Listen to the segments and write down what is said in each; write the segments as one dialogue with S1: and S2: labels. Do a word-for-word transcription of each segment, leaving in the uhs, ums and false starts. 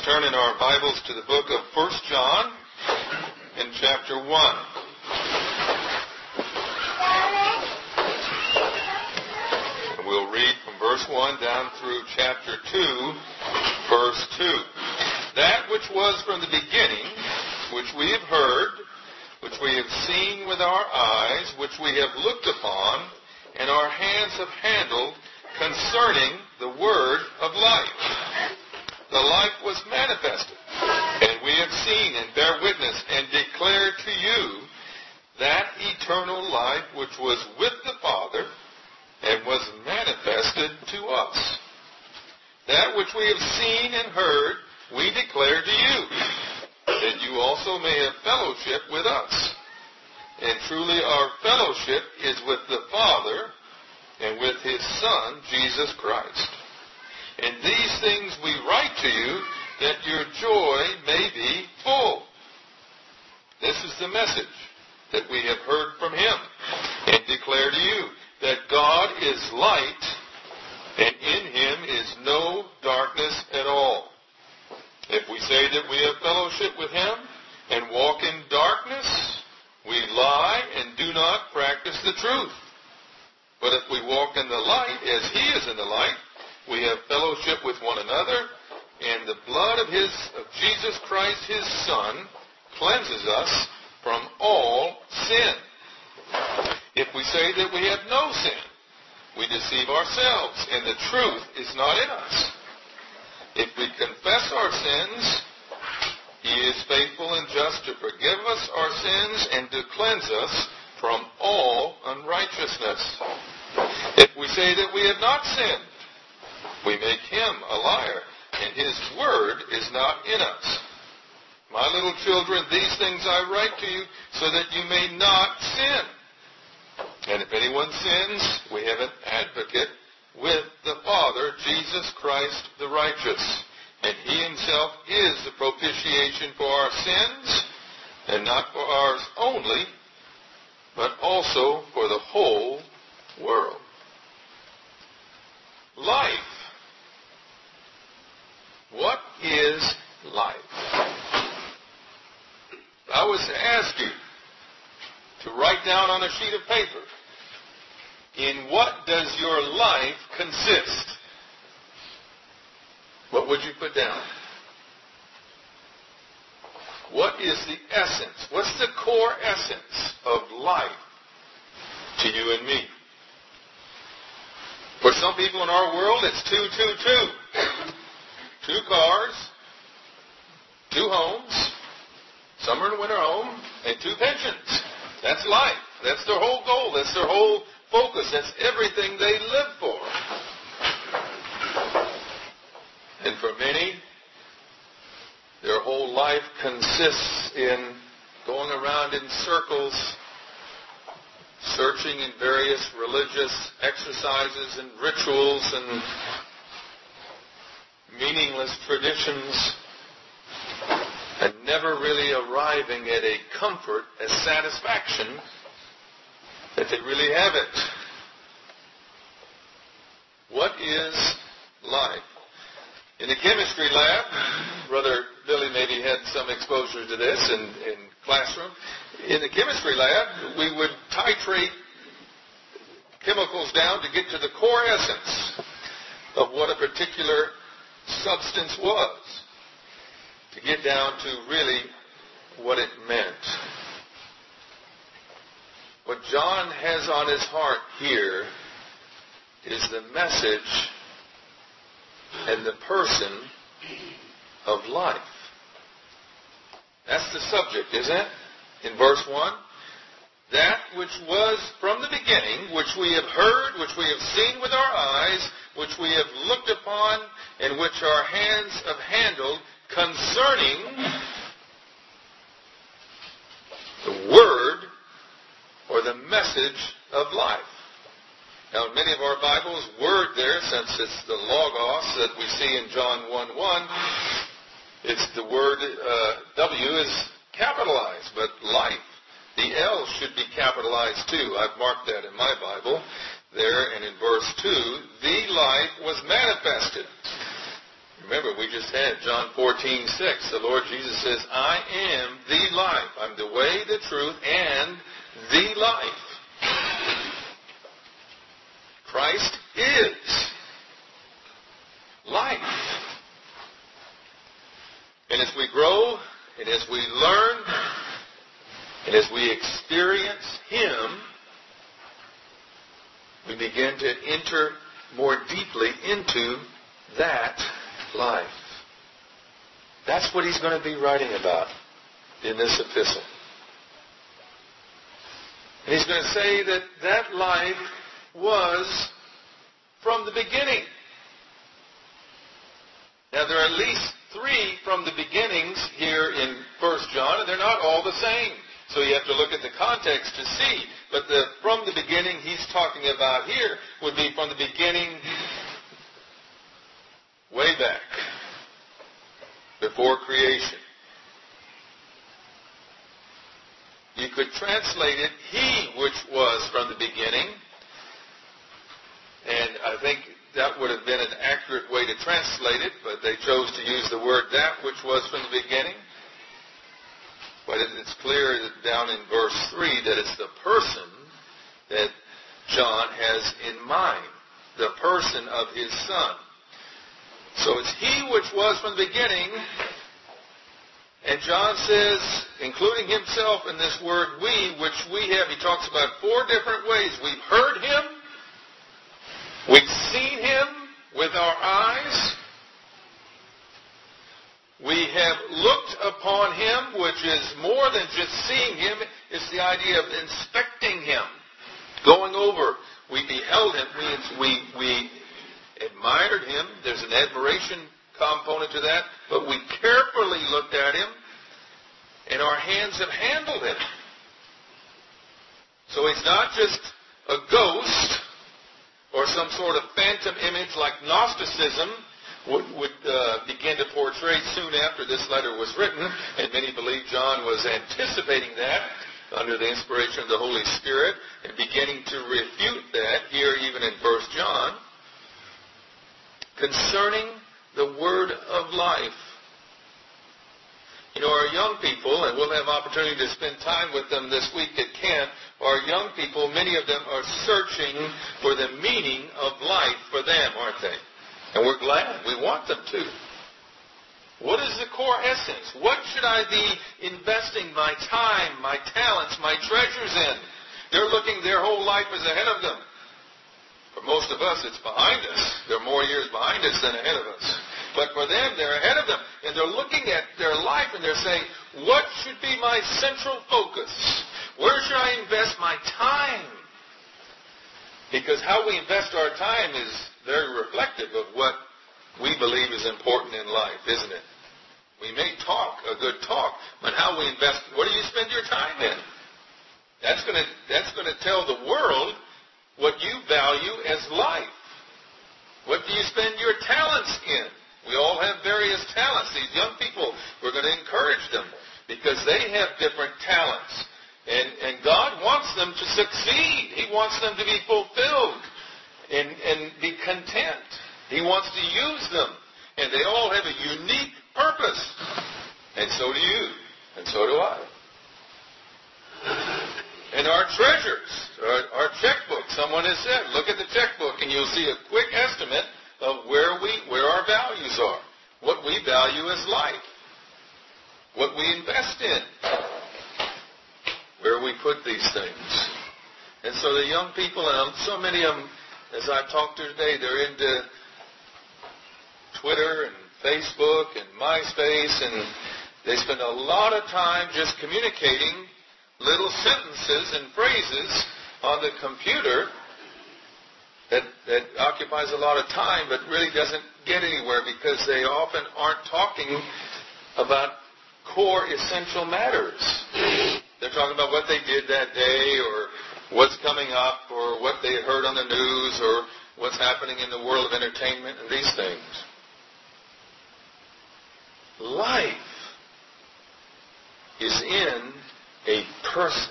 S1: turn in our Bibles to the book of First John in chapter one. And we'll read from verse one down through chapter two, verse two. That which was from the beginning, which we have heard, which we have seen with our eyes, which we have looked upon, and our hands have handled, concerning the word of life. The life was manifested, and we have seen and bear witness and declare to you that eternal life which was with the Father and was manifested to us. That which we have seen and heard we declare to you, that you also may have fellowship with us. And truly our fellowship is with the Father and with His Son, Jesus Christ. And these things we write to you, that your joy may be full. This is the message that we have heard from Him and declare to you, that God is light, and in Him is no darkness at all. If we say that we have fellowship with Him and walk in darkness, we lie and do not practice the truth. But if we walk in the light as He is in the light, we have fellowship with one another, and the blood of His, of Jesus Christ, His Son, cleanses us from all sin. If we say that we have no sin, we deceive ourselves, and the truth is not in us. If we confess our sins, He is faithful and just to forgive us our sins and to cleanse us from all unrighteousness. If we say that we have not sinned, we make Him a liar, and His word is not in us. My little children, these things I write to you so that you may not sin. And if anyone sins, we have an advocate with the Father, Jesus Christ the righteous. And He Himself is the propitiation for our sins, and not for ours only, but also for the whole world. Life. What is life? I was to ask you to write down on a sheet of paper, in what does your life consist? What would you put down? What is the essence? What's the core essence of life to you and me? For some people in our world, it's two, two, two. Two cars, two homes, summer and winter home, and two pensions. That's life. That's their whole goal. That's their whole focus. That's everything they live for. And for many, their whole life consists in going around in circles, searching in various religious exercises and rituals and meaningless traditions, and never really arriving at a comfort, a satisfaction that they really have it. What is life? In the chemistry lab, Brother Billy maybe had some exposure to this in, in classroom. In the chemistry lab, we would titrate chemicals down to get to the core essence of what a particular substance was, to get down to really what it meant. What John has on his heart here is the message and the person of life. That's the subject, isn't it? In verse one, that which was from the beginning, which we have heard, which we have seen with our eyes, which we have looked upon, and which our hands have handled, concerning the word or the message of life. Now, in many of our Bibles, word there, since it's the logos that we see in John one one, it's the word uh, W is capitalized, but life, the L should be capitalized too. I've marked that in my Bible there, and in verse two, the life was manifested. Remember, we just had John fourteen six. The Lord Jesus says, I am the life. I'm the way, the truth, and the life. Christ is life. And as we grow, and as we learn, and as we experience Him, we begin to enter more deeply into that life. That's what he's going to be writing about in this epistle. And he's going to say that that life was from the beginning. Now, there are at least three from the beginnings here in First John, and they're not all the same. So you have to look at the context to see. But the from the beginning he's talking about here would be from the beginning way back, before creation. You could translate it, he which was from the beginning. And I think that would have been an accurate way to translate it, but they chose to use the word that which was from the beginning. But it's clear that down in verse three that it's the person that John has in mind, the person of his Son. So it's he which was from the beginning, and John says, including himself in this word we, which we have, he talks about four different ways. We've heard him, we've seen him with our eyes, we have looked upon him, which is more than just seeing him. It's the idea of inspecting him, going over. We beheld him. We, we, we admired him. There's an admiration component to that. But we carefully looked at him, and our hands have handled him. So he's not just a ghost or some sort of phantom image like Gnosticism would, would uh, begin to portray soon after this letter was written, and many believe John was anticipating that under the inspiration of the Holy Spirit and beginning to refute that here even in First John concerning the word of life. You know, our young people, and we'll have opportunity to spend time with them this week at camp, our young people, many of them are searching for the meaning of life for them, aren't they? And we're glad. We want them to. What is the core essence? What should I be investing my time, my talents, my treasures in? They're looking, their whole life is ahead of them. For most of us, it's behind us. There are more years behind us than ahead of us. But for them, they're ahead of them. And they're looking at their life and they're saying, what should be my central focus? Where should I invest my time? Because how we invest our time is very reflective of what we believe is important in life, isn't it? We may talk a good talk, but how we invest, what do you spend your time in? That's going to that's going to tell the world what you value as life. What do you spend your talents in? We all have various talents. These young people, we're going to encourage them because they have different talents. And, and God wants them to succeed. He wants them to be fulfilled and, and be content. He wants to use them. And they all have a unique purpose. And so do you. And so do I. And our treasures, our, our checkbook, someone has said, look at the checkbook and you'll see a quick estimate of where we, where our values are. What we value as life. What we invest in. Where we put these things. And so the young people, and so many of them, as I've talked to today, they're into Twitter and Facebook and MySpace, and they spend a lot of time just communicating little sentences and phrases on the computer that, that occupies a lot of time but really doesn't get anywhere because they often aren't talking about core essential matters. They're talking about what they did that day or what's coming up or what they heard on the news or what's happening in the world of entertainment and these things. Life is in a person.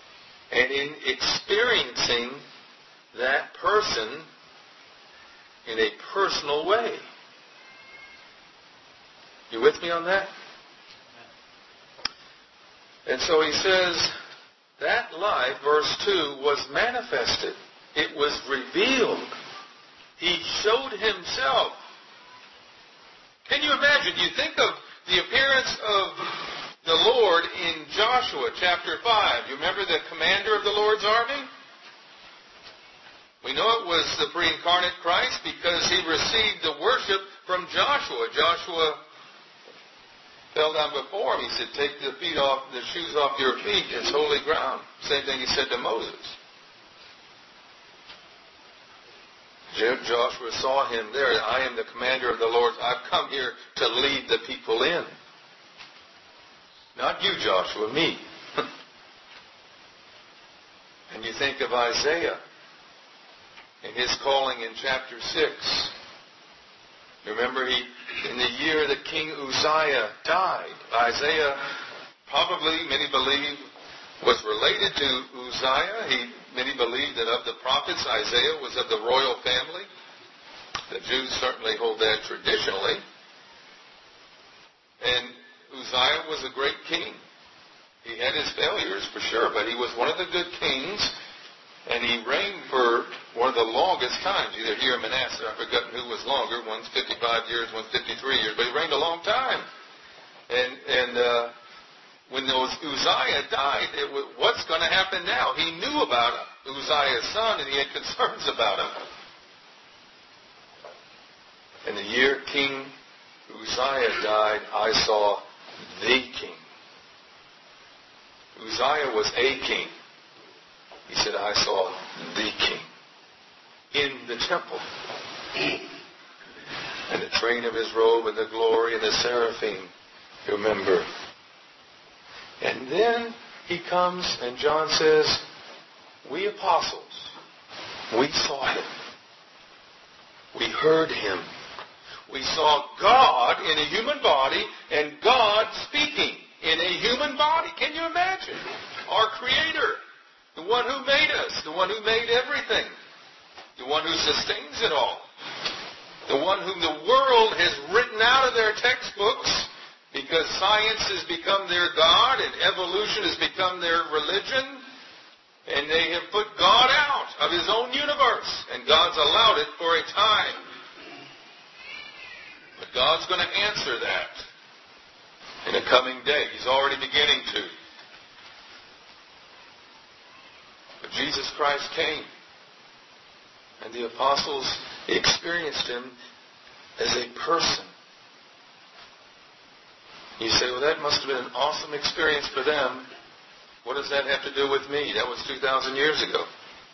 S1: And in experiencing that person personal way. You with me on that? And so he says, that life, verse two, was manifested. It was revealed. He showed himself. Can you imagine? You think of the appearance of the Lord in Joshua chapter five. You remember the commander of the Lord's army? We know it was the pre-incarnate Christ because he received the worship from Joshua. Joshua fell down before him. He said, take the feet off, the shoes off your feet. It's holy ground. Same thing he said to Moses. Joshua saw him there. I am the commander of the Lord. I've come here to lead the people in. Not you, Joshua, me. And you think of Isaiah and his calling in chapter six. Remember, he, in the year that King Uzziah died, Isaiah probably, many believe, was related to Uzziah. He, many believe that of the prophets, Isaiah was of the royal family. The Jews certainly hold that traditionally. And Uzziah was a great king. He had his failures, for sure, but he was one of the good kings. And he reigned for one of the longest times, either here or Manasseh. I've forgotten who was longer. One's fifty-five years, one's fifty-three years. But he reigned a long time. And and uh, when those Uzziah died, it was, what's going to happen now? He knew about Uzziah's son, and he had concerns about him. In the year King Uzziah died, I saw the king. Uzziah was a king. He said, I saw the king in the temple. And the train of his robe and the glory and the seraphim, remember. And then he comes and John says, we apostles, we saw him. We heard him. We saw God in a human body and God speaking in a human body. Can you imagine? Our Creator. The one who made us, the one who made everything, the one who sustains it all, the one whom the world has written out of their textbooks because science has become their God and evolution has become their religion, and they have put God out of his own universe, and God's allowed it for a time. But God's going to answer that in a coming day. He's already beginning to. But Jesus Christ came, and the apostles experienced him as a person. You say, well, that must have been an awesome experience for them. What does that have to do with me? That was two thousand years ago.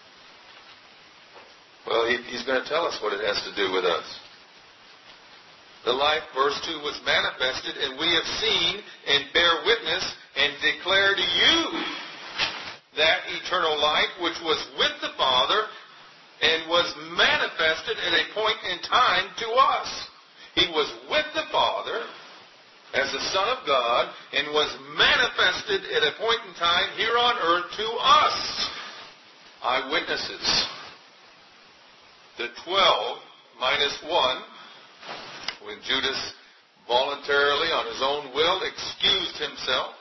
S1: Well, he, he's going to tell us what it has to do with us. The life, verse two, was manifested, and we have seen and bear witness and declare to you that eternal life which was with the Father and was manifested at a point in time to us. He was with the Father as the Son of God and was manifested at a point in time here on earth to us, eyewitnesses. The twelve minus one, when Judas voluntarily on his own will excused himself.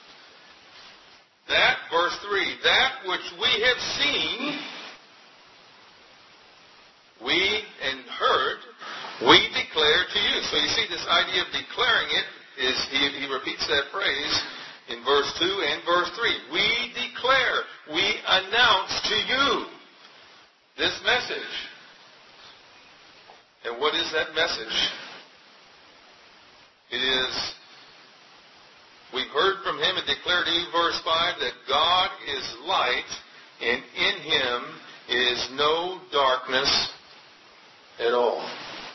S1: That, verse three, that which we have seen, we and heard, we declare to you. So you see this idea of declaring it is, he, he repeats that phrase in verse two and verse three. We declare, we announce to you this message. And what is that message? It is, we've heard from him and declared to you, verse five, that God is light, and in him is no darkness at all.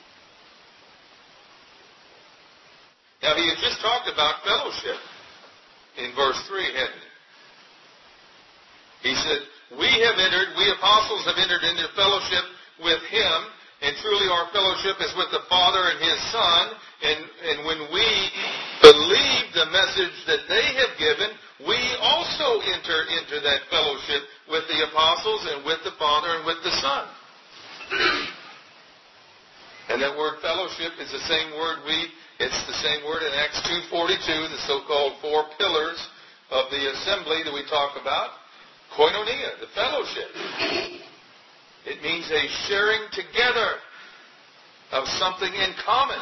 S1: Now, he has just talked about fellowship in verse three, hadn't he? He said, we have entered, we apostles have entered into fellowship with him, and truly our fellowship is with the Father and his Son. And, and when we believe the message that they have given, we also enter into that fellowship with the apostles and with the Father and with the Son. And that word fellowship is the same word we, it's the same word in Acts two forty-two, the so-called four pillars of the assembly that we talk about. Koinonia, the fellowship. It means a sharing together of something in common.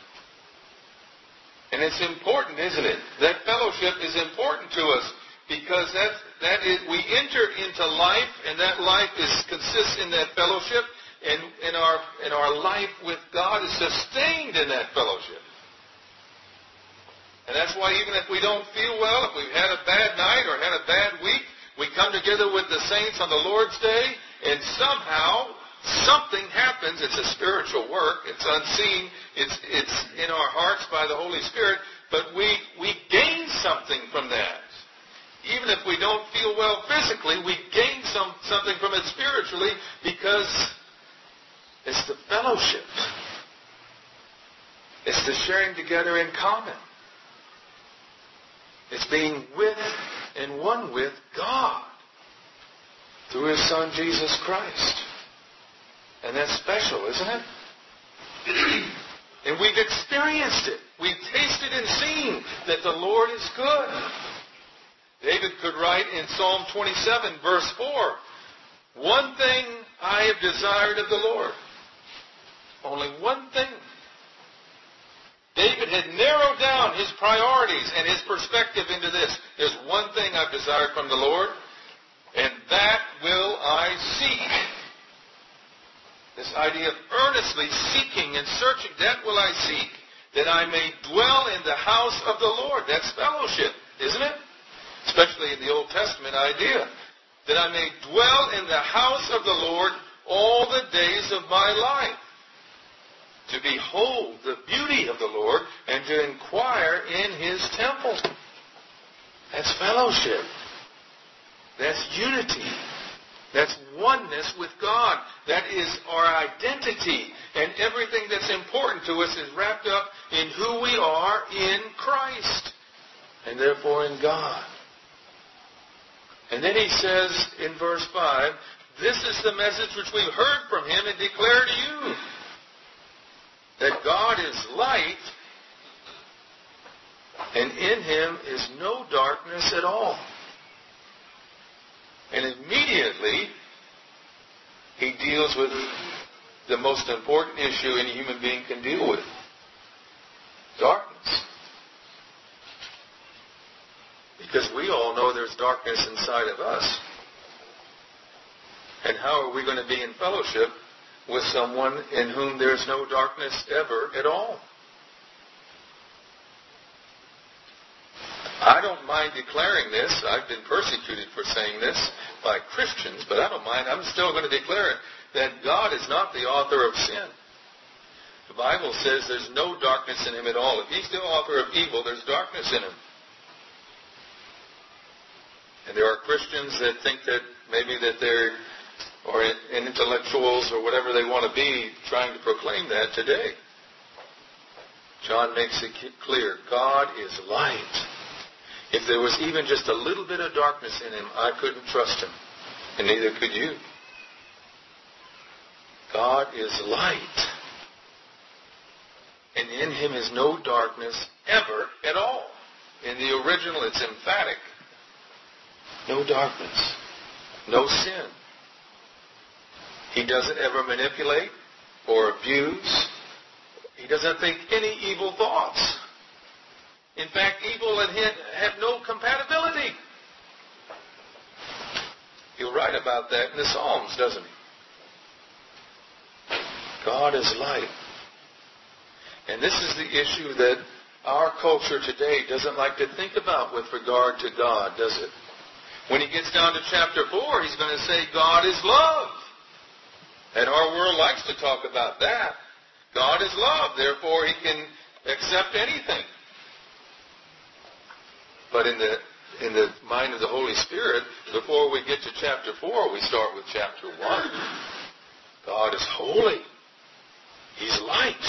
S1: And it's important, isn't it? That fellowship is important to us because that, that is, we enter into life, and that life is consists in that fellowship, and, and, our, and our life with God is sustained in that fellowship. And that's why even if we don't feel well, if we've had a bad night or had a bad week, we come together with the saints on the Lord's Day, and somehow something happens. It's a spiritual work. It's unseen. It's it's in our hearts by the Holy Spirit. But we, we gain something from that. Even if we don't feel well physically, we gain some, something from it spiritually because it's the fellowship. It's the sharing together in common. It's being with and one with God through His Son, Jesus Christ. And that's special, isn't it? And we've experienced it. We've tasted and seen that the Lord is good. David could write in Psalm twenty-seven, verse four, "One thing I have desired of the Lord." Only one thing. David had narrowed down his priorities and his perspective into this. There's one thing I've desired from the Lord, and that will I seek. This idea of earnestly seeking and searching, that will I seek, that I may dwell in the house of the Lord. That's fellowship, isn't it? Especially in the Old Testament idea. That I may dwell in the house of the Lord all the days of my life. To behold the beauty of the Lord and to inquire in His temple. That's fellowship. That's unity. That's oneness with God. That is our identity. And everything that's important to us is wrapped up in who we are in Christ. And therefore in God. And then he says in verse five, "This is the message which we've heard from Him and declare to you. That God is light, and in Him is no darkness at all." And immediately, he deals with the most important issue any human being can deal with. Darkness. Because we all know there's darkness inside of us. And how are we going to be in fellowship with someone in whom there's no darkness ever at all? I don't mind declaring this. I've been persecuted for saying this by Christians, but I don't mind. I'm still going to declare it, that God is not the author of sin. The Bible says there's no darkness in Him at all. If He's the author of evil, there's darkness in Him. And there are Christians that think that maybe that they're, or intellectuals or whatever they want to be, trying to proclaim that today. John makes it clear, God is light. If there was even just a little bit of darkness in Him, I couldn't trust Him. And neither could you. God is light. And in Him is no darkness ever at all. In the original, it's emphatic. No darkness. No sin. He doesn't ever manipulate or abuse. He doesn't think any evil thoughts. In fact, evil and him have no compatibility. He'll write about that in the Psalms, doesn't he? God is light. And this is the issue that our culture today doesn't like to think about with regard to God, does it? When he gets down to chapter four, he's going to say God is love. And our world likes to talk about that. God is love, therefore He can accept anything. But in the in the mind of the Holy Spirit, before we get to chapter four, we start with chapter one. God is holy. He's light.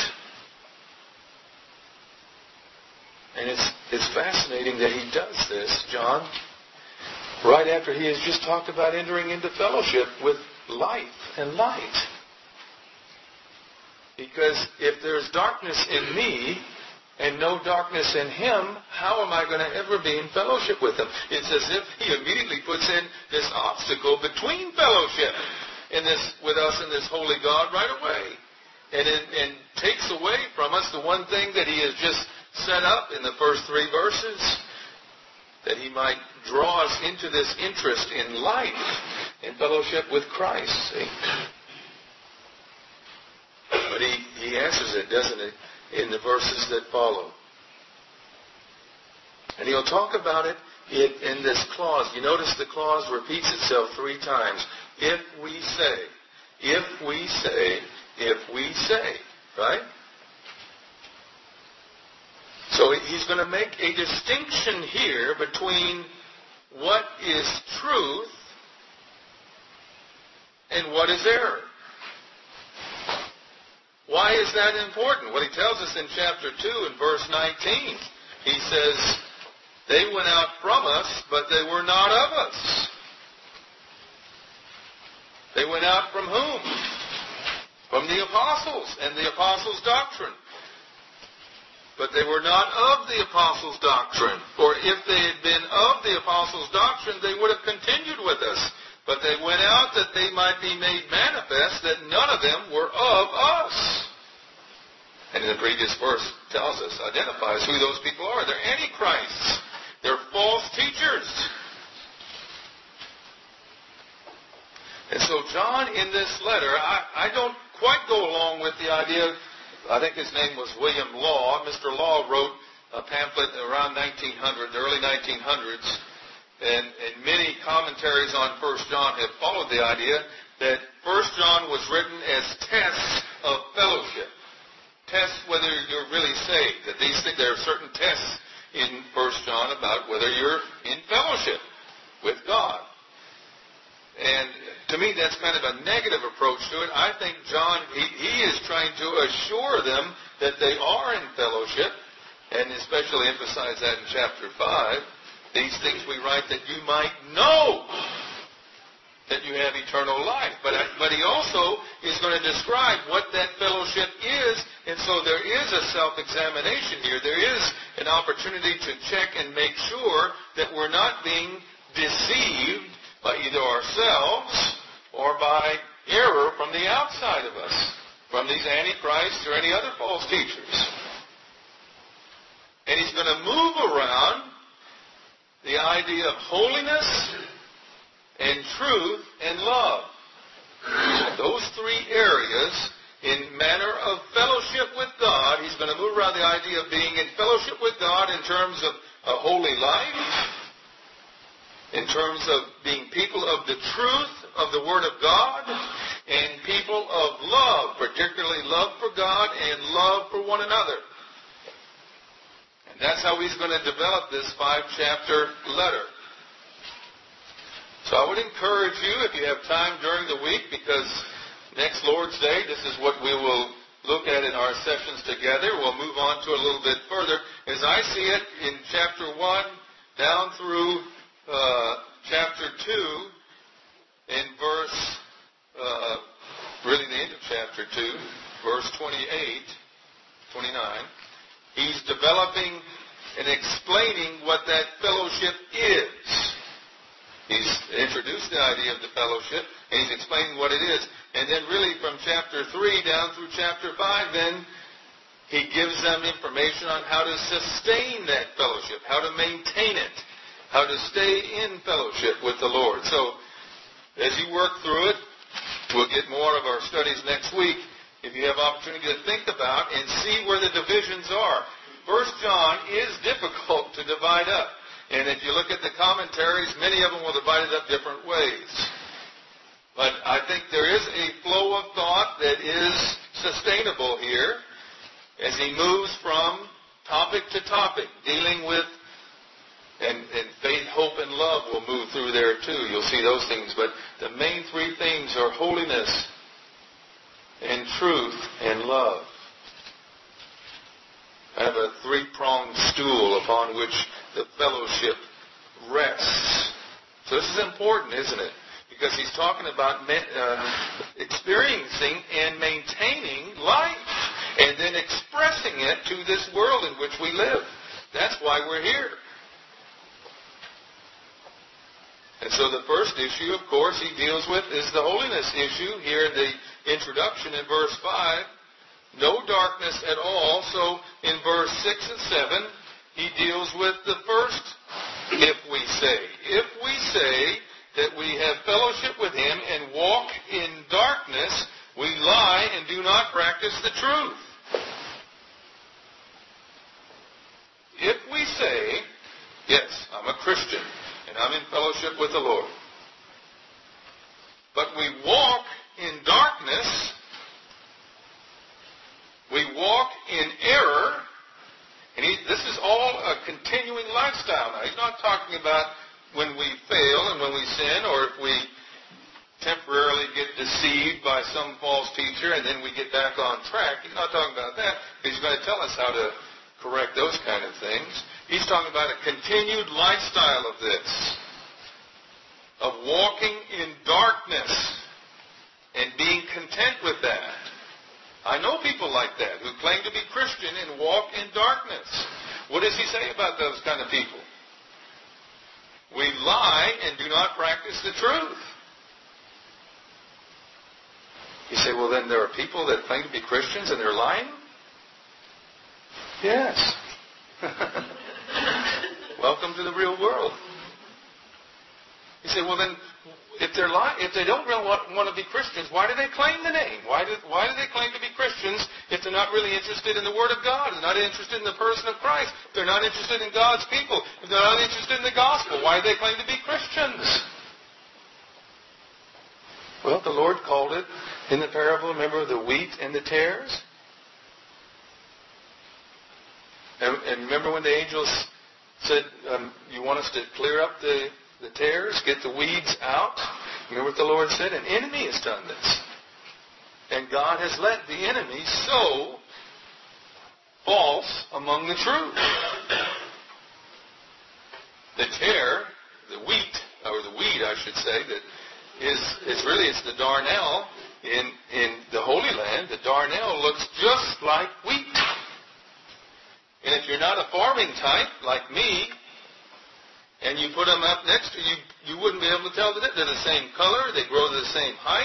S1: And it's it's fascinating that he does this, John, right after he has just talked about entering into fellowship with life and light. Because if there's darkness in me and no darkness in him, how am I going to ever be in fellowship with him? It's as if he immediately puts in this obstacle between fellowship in this, with us and this holy God right away. And, it, and takes away from us the one thing that he has just set up in the first three verses, that he might draw us into this interest in life, in fellowship with Christ. See? But he, he answers it, doesn't he, in the verses that follow. And he'll talk about it in, in this clause. You notice the clause repeats itself three times. If we say, if we say, if we say, right? So he's going to make a distinction here between what is truth and what is error. Why is that important? Well, he tells us in chapter two and verse nineteen. He says, they went out from us, but they were not of us. They went out from whom? From the apostles and the apostles' doctrine. But they were not of the apostles' doctrine. For if they had been of the apostles' doctrine, they would have continued with us. But they went out that they might be made manifest that none of them were of us. And in the previous verse tells us, identifies who those people are. They're antichrists. They're false teachers. And so John, in this letter, I, I don't quite go along with the idea, I think his name was William Law. Mister Law wrote a pamphlet around nineteen hundred, the early nineteen hundreds, and, and many commentaries on First John have followed the idea that First John was written as tests of fellowship. Tests whether you're really saved. That these things, there are certain tests in First John about whether you're in fellowship with God. And to me, that's kind of a negative approach to it. I think John, he, he is trying to assure them that they are in fellowship, and especially emphasize that in chapter five. These things we write that you might know that you have eternal life. But, but he also is going to describe what that fellowship is, and so there is a self-examination here. There is an opportunity to check and make sure that we're not being deceived by either ourselves or by error from the outside of us, from these antichrists or any other false teachers. And he's going to move around the idea of holiness and truth and love. Those three areas in manner of fellowship with God. He's going to move around the idea of being in fellowship with God in terms of a holy life, in terms of being people of the truth of the Word of God, and people of love, particularly love for God and love for one another. And that's how he's going to develop this five-chapter letter. So I would encourage you, if you have time during the week, because next Lord's Day, this is what we will look at in our sessions together. We'll move on to a little bit further. As I see it in chapter one down through uh, chapter two, in verse, uh, really the end of chapter two, verse twenty-eight, twenty-nine, he's developing and explaining what that fellowship is. He's introduced the idea of the fellowship, and he's explaining what it is. And then really from chapter three down through chapter five, then, he gives them information on how to sustain that fellowship, how to maintain it, how to stay in fellowship with the Lord. So, as you work through it, we'll get more of our studies next week. If you have opportunity to think about and see where the divisions are. First John is difficult to divide up. And if you look at the commentaries, many of them will divide it up different ways. But I think there is a flow of thought that is sustainable here as he moves from topic to topic, dealing with, and, and faith, hope, and love will move through there too. You'll see those things. But the main three themes are holiness and truth and love. I have a three-pronged stool upon which the fellowship rests. So this is important, isn't it? Because he's talking about uh, experiencing and maintaining life. and then expressing it to this world in which we live. That's why we're here. And so the first issue, of course, he deals with is the holiness issue here in the introduction in verse five. No darkness at all. So in verse six and seven, he deals with the first if we say. If we say that we have fellowship with him and walk in darkness, we lie and do not practice the truth. If we say, yes, I'm a Christian, and I'm in fellowship with the Lord, but we walk in darkness, we walk in error, and he, this is all a continuing lifestyle. Now, he's not talking about when we fail and when we sin, or if we temporarily get deceived by some false teacher and then we get back on track. He's not talking about that. He's going to tell us how to correct those kind of things. He's talking about a continued lifestyle of this, of walking in darkness and being content with that. I know people like that who claim to be Christian and walk in darkness. What does he say about those kind of people? We lie and do not practice the truth. You say, well, then there are people that claim to be Christians and they're lying? Yes. Welcome to the real world. You say, well, then, if they're lying, if they don't really want, want to be Christians, why do they claim the name? Why do, why do they claim to be Christians if they're not really interested in the Word of God? They're not interested in the person of Christ. They're not interested in God's people. If they're not interested in the gospel, why do they claim to be Christians? Well, the Lord called it in the parable, remember, the wheat and the tares? And, and remember when the angels said, um, you want us to clear up the, the tares, get the weeds out? Remember what the Lord said? An enemy has done this. And God has let the enemy sow false among the true. The tare, the wheat, or the weed, I should say, that is, is really, it's the darnel. In, in the Holy Land, the darnel looks just like wheat. And if you're not a farming type, like me, and you put them up next to you, you wouldn't be able to tell the difference. They're the same color, they grow to the same height.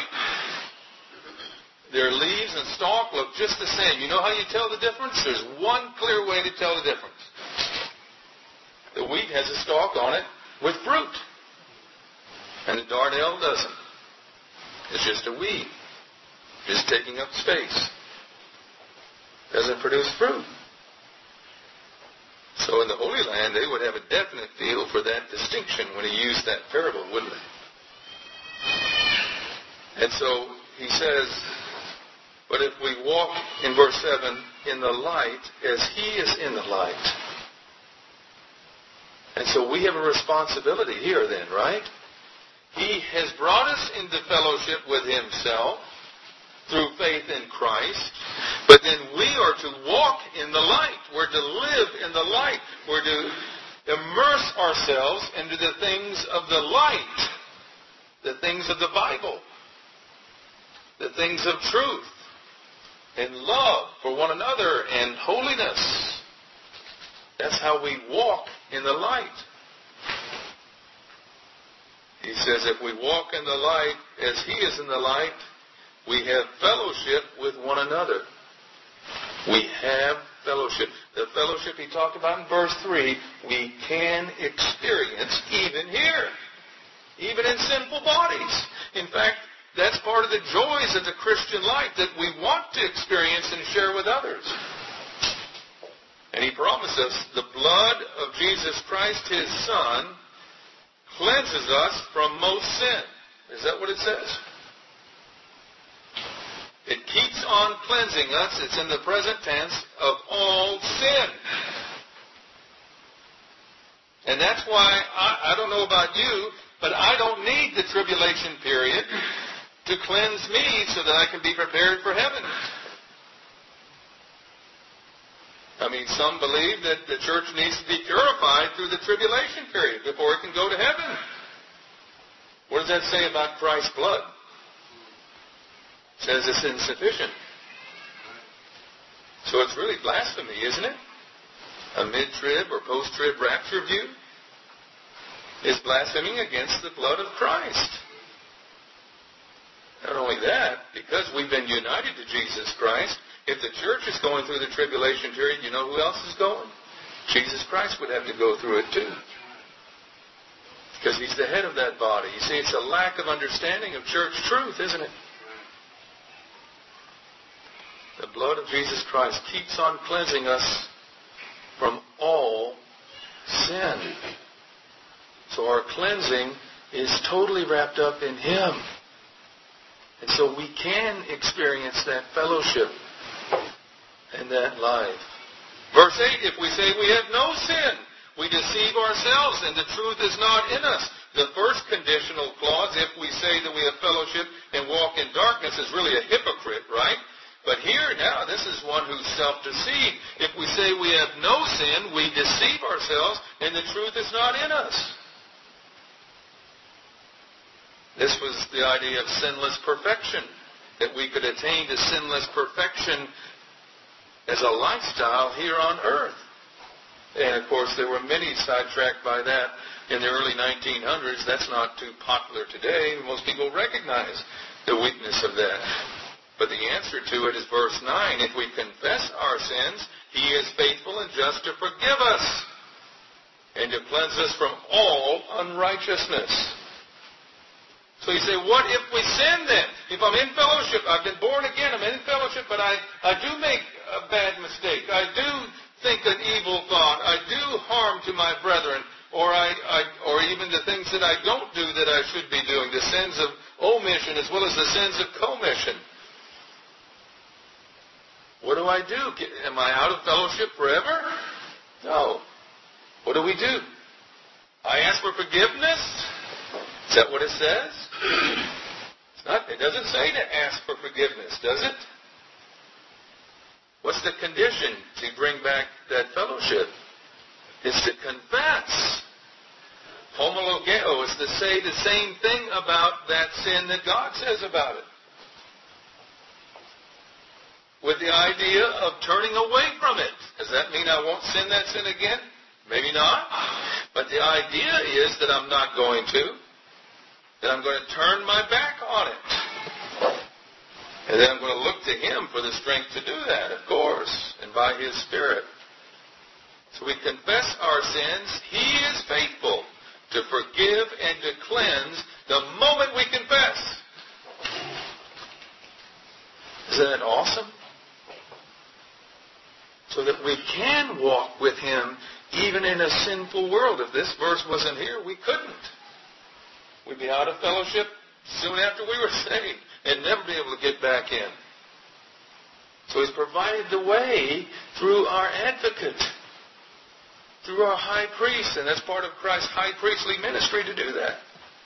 S1: Their leaves and stalk look just the same. You know how you tell the difference? There's one clear way to tell the difference. The wheat has a stalk on it with fruit. And the darnel doesn't. It's just a weed. Just taking up space. Doesn't produce fruit. So in the Holy Land, they would have a definite feel for that distinction when he used that parable, wouldn't they? And so he says, but if we walk, in verse seven, in the light as he is in the light. And so we have a responsibility here then, right? He has brought us into fellowship with himself through faith in Christ, but then we are to walk in the light. We're to live in the light. We're to immerse ourselves into the things of the light, the things of the Bible, the things of truth, and love for one another, and holiness. That's how we walk in the light. He says, if we walk in the light as he is in the light, we have fellowship with one another. We have fellowship. The fellowship he talked about in verse three, we can experience even here. Even in sinful bodies. In fact, that's part of the joys of the Christian life that we want to experience and share with others. And he promised us the blood of Jesus Christ, his Son, cleanses us from most sin. Is that what it says? It keeps on cleansing us. It's in the present tense of all sin. And that's why, I, I don't know about you, but I don't need the tribulation period to cleanse me so that I can be prepared for heaven. I mean, some believe that the church needs to be purified through the tribulation period before it can go to heaven. What does that say about Christ's blood? It says it's insufficient. So it's really blasphemy, isn't it? A mid-trib or post-trib rapture view is blaspheming against the blood of Christ. Not only that, because we've been united to Jesus Christ, if the church is going through the tribulation period, you know who else is going? Jesus Christ would have to go through it too. Because he's the head of that body. You see, it's a lack of understanding of church truth, isn't it? The blood of Jesus Christ keeps on cleansing us from all sin. So our cleansing is totally wrapped up in Him. And so we can experience that fellowship and that life. Verse eight, if we say we have no sin, we deceive ourselves and the truth is not in us. The first conditional clause, if we say that we have fellowship and walk in darkness, is really a hypocrite, right? But here now, this is one who's self-deceived. If we say we have no sin, we deceive ourselves and the truth is not in us. This was the idea of sinless perfection, that we could attain to sinless perfection as a lifestyle here on earth. And, of course, there were many sidetracked by that in the early nineteen hundreds. That's not too popular today. Most people recognize the weakness of that. But the answer to it is verse nine. If we confess our sins, He is faithful and just to forgive us and to cleanse us from all unrighteousness. So you say, what if we sin then? If I'm in fellowship, I've been born again, I'm in fellowship, but I, I do make a bad mistake. I do think an evil thought. I do harm to my brethren. Or I, I or even the things that I don't do that I should be doing. The sins of omission as well as the sins of commission. What do I do? Am I out of fellowship forever? No. What do we do? I ask for forgiveness? Is that what it says? It's not, it doesn't say to ask for forgiveness, does it? What's the condition to bring back that fellowship? It's to confess. Homologeo is to say the same thing about that sin that God says about it. With the idea of turning away from it. Does that mean I won't sin that sin again? Maybe not. But the idea is that I'm not going to. That I'm going to turn my back on it. And then I'm going to look to Him for the strength to do that, of course, and by His Spirit. So we confess our sins. He is faithful to forgive and to cleanse the moment we confess. Isn't that awesome? So that we can walk with Him even in a sinful world. If this verse wasn't here, we couldn't. We'd be out of fellowship soon after we were saved and never be able to get back in. So He's provided the way through our advocate, through our high priest, and that's part of Christ's high priestly ministry to do that.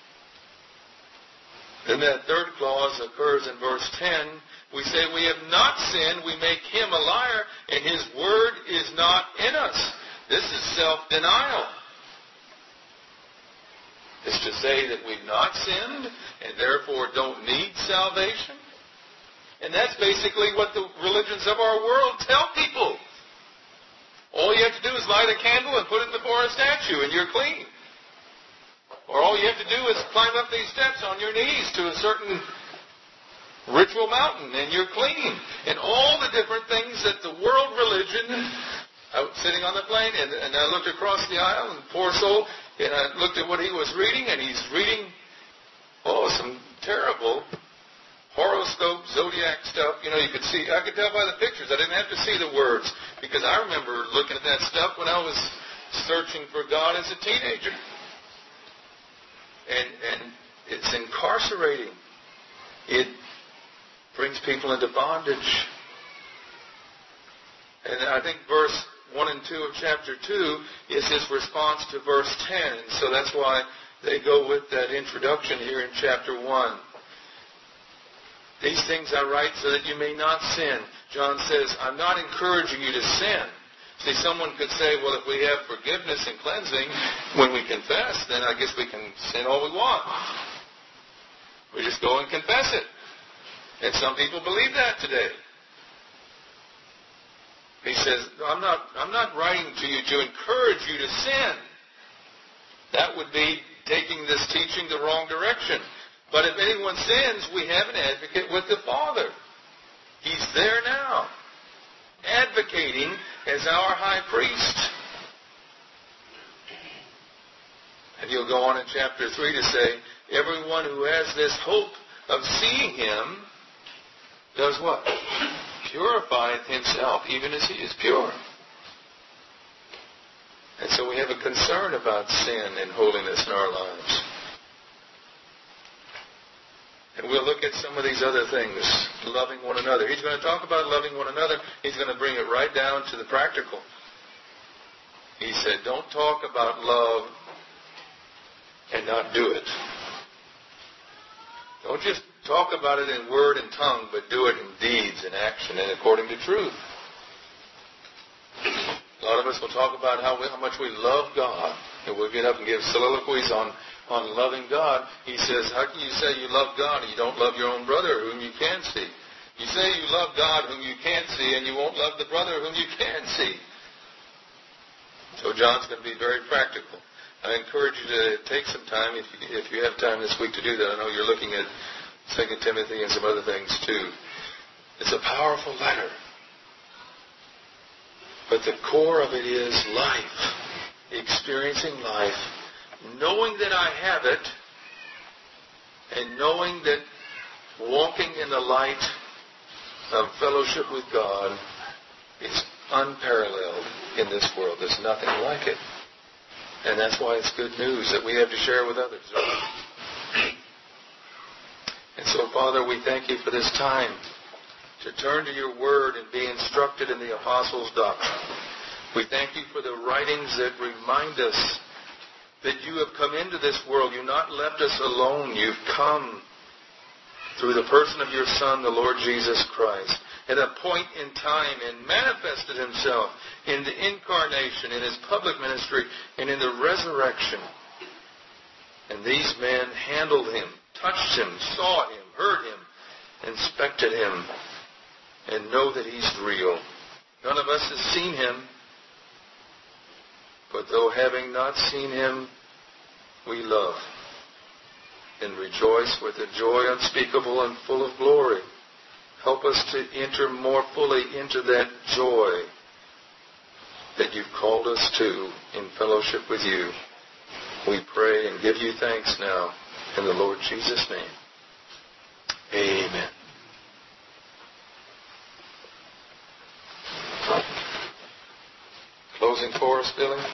S1: Then that third clause occurs in verse ten. We say we have not sinned, we make Him a liar, and His word is not in us. This is self-denial. Is to say that we've not sinned and therefore don't need salvation. And that's basically what the religions of our world tell people. All you have to do is light a candle and put it before a statue and you're clean. Or all you have to do is climb up these steps on your knees to a certain ritual mountain and you're clean. And all the different things that the world religion, I was sitting on the plane and, and I looked across the aisle and poor soul, and I looked at what he was reading, and he's reading, oh, some terrible horoscope, zodiac stuff. You know, you could see, I could tell by the pictures. I didn't have to see the words, because I remember looking at that stuff when I was searching for God as a teenager. And, and it's incarcerating. It brings people into bondage. And I think verse one and two of chapter two is his response to verse ten. And so that's why they go with that introduction here in chapter one. These things I write so that you may not sin. John says, I'm not encouraging you to sin. See, someone could say, well, if we have forgiveness and cleansing when we confess, then I guess we can sin all we want. We just go and confess it. And some people believe that today. He says, I'm not, I'm not writing to you to encourage you to sin. That would be taking this teaching the wrong direction. But if anyone sins, we have an advocate with the Father. He's there now, advocating as our high priest. And he'll go on in chapter three to say, everyone who has this hope of seeing him does what? Purifieth himself, even as he is pure. And so we have a concern about sin and holiness in our lives. And we'll look at some of these other things, loving one another. He's going to talk about loving one another. He's going to bring it right down to the practical. He said, don't talk about love and not do it. Don't just talk about it in word and tongue, but do it in deeds and action and according to truth. A lot of us will talk about how, we, how much we love God. And we'll get up and give soliloquies on, on loving God. He says, how can you say you love God and you don't love your own brother whom you can see? You say you love God whom you can't see and you won't love the brother whom you can see. So John's going to be very practical. I encourage you to take some time, if you, if you have time this week to do that. I know you're looking at Second Timothy and some other things too. It's a powerful letter. But the core of it is life. Experiencing life. Knowing that I have it. And knowing that walking in the light of fellowship with God is unparalleled in this world. There's nothing like it. And that's why it's good news that we have to share with others. And so, Father, we thank you for this time to turn to your word and be instructed in the apostles' doctrine. We thank you for the writings that remind us that you have come into this world. You've not left us alone. You've come through the person of your Son, the Lord Jesus Christ, at a point in time and manifested himself in the incarnation, in his public ministry, and in the resurrection. And these men handled him, touched him, saw him, heard him, inspected him, and know that he's real. None of us has seen him, but though having not seen him, we love and rejoice with a joy unspeakable and full of glory. Help us to enter more fully into that joy that you've called us to in fellowship with you. We pray and give you thanks now in the Lord Jesus' name. Amen. Closing chorus, Billy.